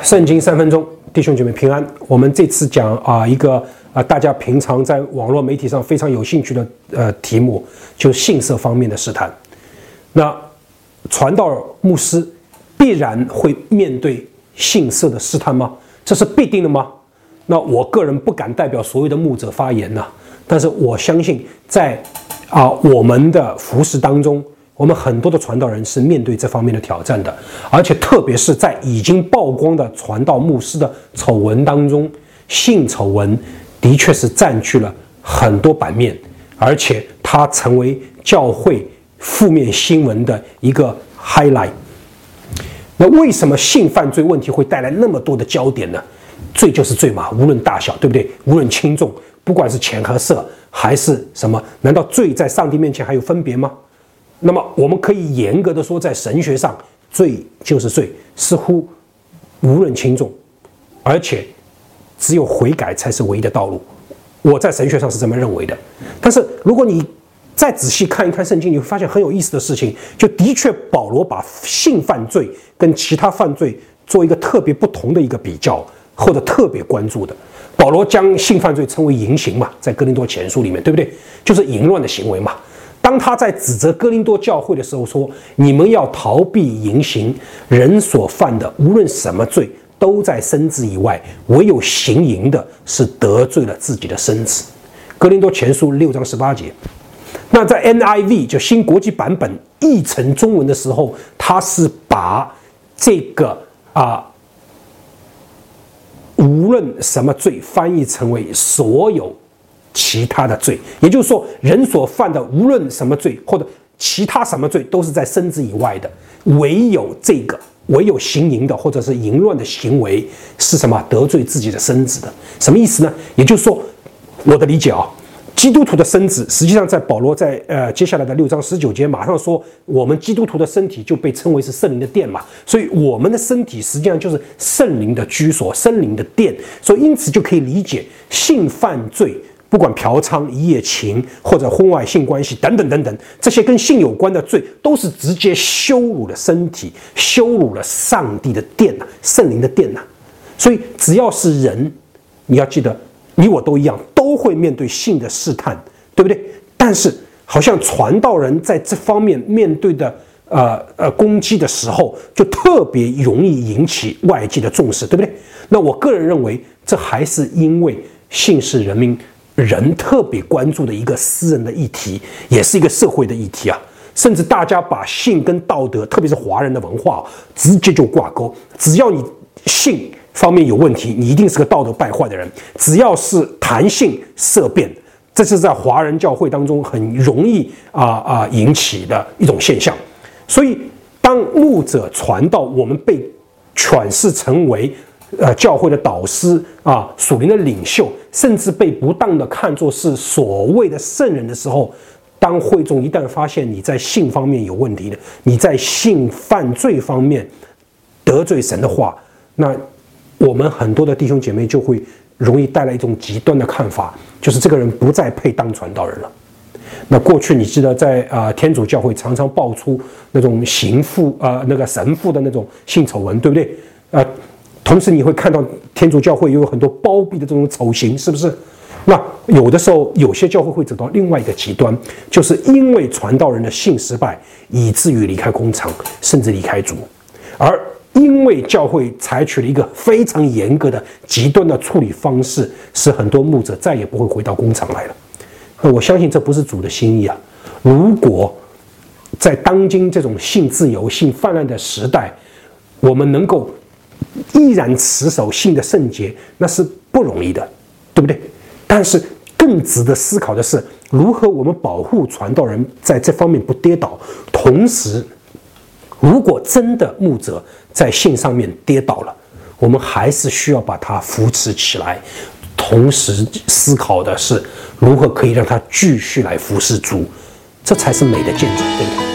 圣经3分钟，弟兄姐妹平安。我们这次讲一个大家平常在网络媒体上非常有兴趣的题目，就是性色方面的试探。那传道牧师必然会面对性色的试探吗？这是必定的吗？那我个人不敢代表所有的牧者发言呐，但是我相信在我们的服事当中，我们很多的传道人是面对这方面的挑战的，而且特别是在已经曝光的传道牧师的丑闻当中，性丑闻的确是占据了很多版面，而且它成为教会负面新闻的一个 highlight。那为什么性犯罪问题会带来那么多的焦点呢？罪就是罪嘛，无论大小，对不对？无论轻重，不管是钱和色还是什么，难道罪在上帝面前还有分别吗？那么我们可以严格的说，在神学上，罪就是罪，似乎无论轻重，而且只有悔改才是唯一的道路。我在神学上是这么认为的。但是如果你再仔细看一看圣经，你会发现很有意思的事情，就的确保罗把性犯罪跟其他犯罪做一个特别不同的一个比较，或者特别关注的。保罗将性犯罪称为淫行嘛，在哥林多前书里面，对不对？就是淫乱的行为嘛。当他在指责哥林多教会的时候说，你们要逃避淫行，人所犯的无论什么罪都在身子以外，唯有行淫的是得罪了自己的身子。哥林多前书6章18节。那在 NIV 就新国际版本译成中文的时候，他是把这个无论什么罪翻译成为所有其他的罪，也就是说，人所犯的无论什么罪或者其他什么罪都是在身子以外的，唯有行淫的或者是淫乱的行为是什么？得罪自己的身子的。什么意思呢？也就是说，我的理解基督徒的身子，实际上在保罗在接下来的6章19节马上说，我们基督徒的身体就被称为是圣灵的殿嘛，所以我们的身体实际上就是圣灵的居所，圣灵的殿。所以因此就可以理解性犯罪，不管嫖娼、一夜情或者婚外性关系等等等等，这些跟性有关的罪，都是直接羞辱了身体，羞辱了上帝的殿呐，圣灵的殿呐。所以只要是人，你要记得，你我都一样，都会面对性的试探，对不对？但是好像传道人在这方面面对的攻击的时候，就特别容易引起外界的重视，对不对？那我个人认为，这还是因为性是人特别关注的一个私人的议题，也是一个社会的议题啊。甚至大家把性跟道德，特别是华人的文化，直接就挂钩。只要你性方面有问题，你一定是个道德败坏的人。只要是谈性色变，这是在华人教会当中很容易引起的一种现象。所以，当牧者传道，我们被诠释成为教会的导师属灵的领袖，甚至被不当的看作是所谓的圣人的时候，当会众一旦发现你在性方面有问题的，你在性犯罪方面得罪神的话，那我们很多的弟兄姐妹就会容易带来一种极端的看法，就是这个人不再配当传道人了。那过去你记得在天主教会常常爆出那种神父的那种性丑闻，对不对？同时你会看到天主教会也有很多包庇的这种丑行，是不是？那有的时候有些教会会走到另外一个极端，就是因为传道人的性失败，以至于离开工厂，甚至离开主。而因为教会采取了一个非常严格的极端的处理方式，使很多牧者再也不会回到工厂来了。我相信这不是主的心意啊！如果在当今这种性自由、性泛滥的时代，我们能够依然持守性的圣洁，那是不容易的，对不对？但是更值得思考的是，如何我们保护传道人在这方面不跌倒，同时如果真的牧者在性上面跌倒了，我们还是需要把他扶持起来，同时思考的是如何可以让他继续来服侍主，这才是美的见证，对不对？